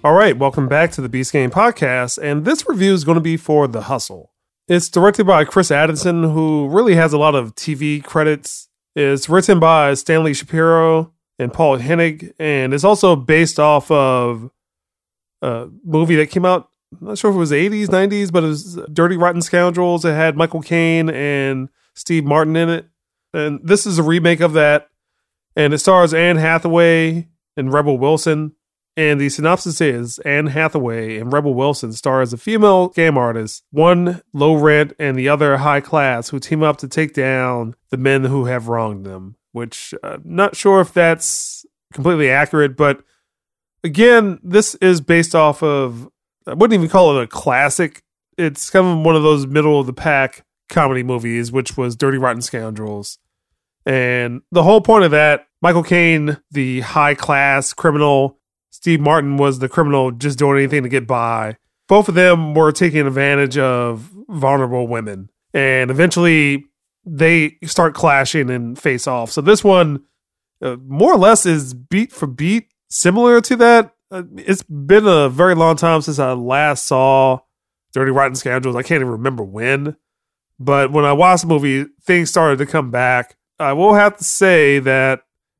All right, welcome back to the Beast Game Podcast, and this review is going to be for The Hustle. It's directed by Chris Addison, who really has a lot of TV credits. It's written by Stanley Shapiro and Paul Hennig, and it's also based off of a movie that came out, I'm not sure if it was 80s, 90s, but it was Dirty Rotten Scoundrels. It had Michael Caine and Steve Martin in it. And this is a remake of that. And it stars Anne Hathaway and Rebel Wilson. And the synopsis is Anne Hathaway and Rebel Wilson star as a female scam artist, one low rent and the other high class, who team up to take down the men who have wronged them. Which, not sure if that's completely accurate, but again, this is based off of, I wouldn't even call it a classic. It's kind of one of those middle of the pack comedy movies, which was Dirty Rotten Scoundrels. And the whole point of that, Michael Caine, the high class criminal, Steve Martin was the criminal just doing anything to get by. Both of them were taking advantage of vulnerable women. And eventually they start clashing and face off. So this one, more or less, is beat for beat similar to that. It's been a very long time since I last saw Dirty Rotten Scoundrels. I can't even remember when. But when I watched the movie, things started to come back. I will have to say that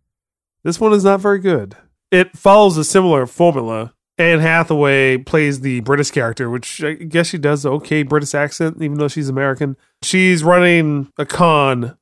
this one is not very good. It follows a similar formula. Anne Hathaway plays the British character, which I guess she does the okay British accent, even though she's American. She's running a con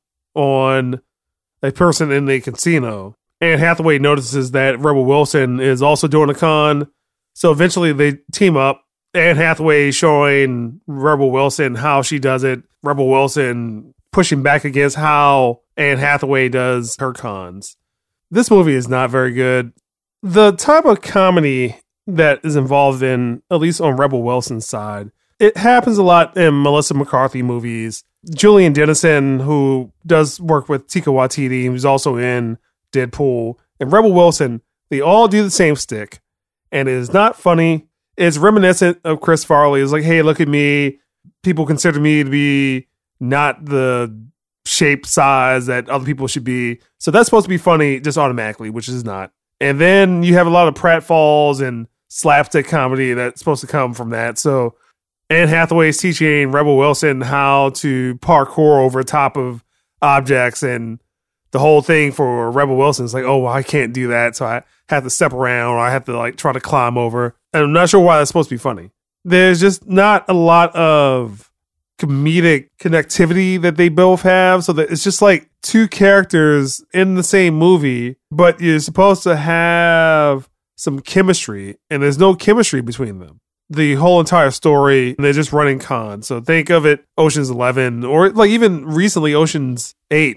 on a person in the casino. Anne Hathaway notices that Rebel Wilson is also doing a con. So eventually they team up. Anne Hathaway showing Rebel Wilson how she does it. Rebel Wilson pushing back against how Anne Hathaway does her cons. This movie is not very good. The type of comedy that is involved in, at least on Rebel Wilson's side, it happens a lot in Melissa McCarthy movies. Julian Dennison, who does work with Taika Waititi, who's also in Deadpool, and Rebel Wilson, they all do the same stick. And it is not funny. It's reminiscent of Chris Farley. It's like, hey, look at me. People consider me to be not the shape, size that other people should be. So that's supposed to be funny just automatically, which is not. And then you have a lot of pratfalls and slapstick comedy that's supposed to come from that. So Anne Hathaway is teaching Rebel Wilson how to parkour over top of objects, and the whole thing for Rebel Wilson is like, oh, well, I can't do that, so I have to step around, or I have to like try to climb over. And I'm not sure why that's supposed to be funny. There's just not a lot of comedic connectivity that they both have, so that it's just like two characters in the same movie, but you're supposed to have some chemistry, and there's no chemistry between them. The whole entire story, they're just running cons. So think of it, Ocean's 11, or like even recently Ocean's 8.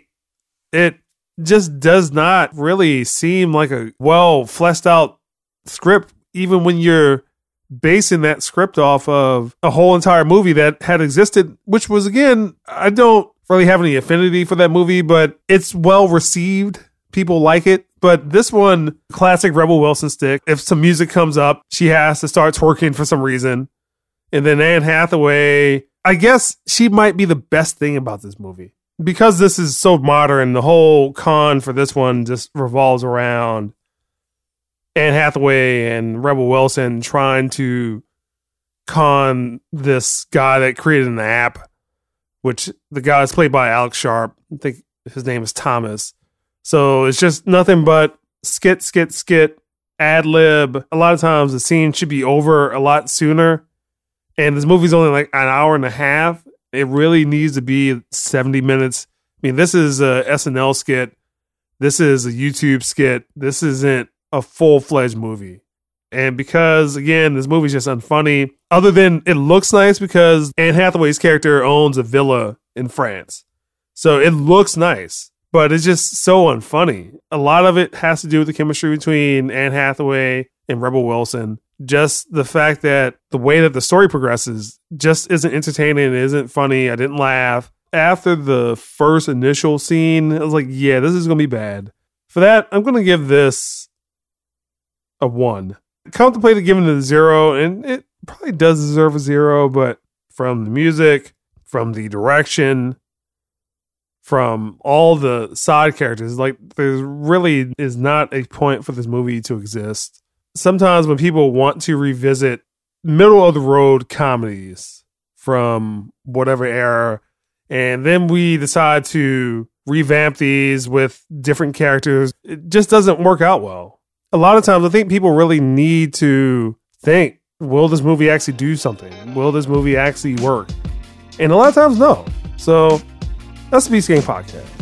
It just does not really seem like a well fleshed out script, even when you're basing that script off of a whole entire movie that had existed, which was, again, I don't really have any affinity for that movie, but it's well received. People like it. But this one, classic Rebel Wilson stick. If some music comes up, she has to start twerking for some reason. And then Anne Hathaway, I guess she might be the best thing about this movie. Because this is so modern, the whole con for this one just revolves around Anne Hathaway and Rebel Wilson trying to con this guy that created an app, which the guy is played by Alex Sharp. I think his name is Thomas. So it's just nothing but skit, ad lib. A lot of times the scene should be over a lot sooner. And this movie's only like an hour and a half. It really needs to be 70 minutes. I mean, this is a SNL skit. This is a YouTube skit. This isn't a full-fledged movie. And because, again, this movie's just unfunny, other than it looks nice because Anne Hathaway's character owns a villa in France. So it looks nice, but it's just so unfunny. A lot of it has to do with the chemistry between Anne Hathaway and Rebel Wilson. Just the fact that the way that the story progresses just isn't entertaining. It isn't funny. I didn't laugh. After the first initial scene, I was like, yeah, this is going to be bad. For that, I'm going to give this a 1. I contemplated giving it a 0, and it probably does deserve a 0, but from the music, from the direction, from all the side characters, like there really is not a point for this movie to exist. sometimes when people want to revisit middle of the road comedies from whatever era, and then we decide to revamp these with different characters, it just doesn't work out well. A lot of times I think people really need to think, will this movie actually do something? Will this movie actually work? And a lot of times, no. So that's the Beast Gang Podcast.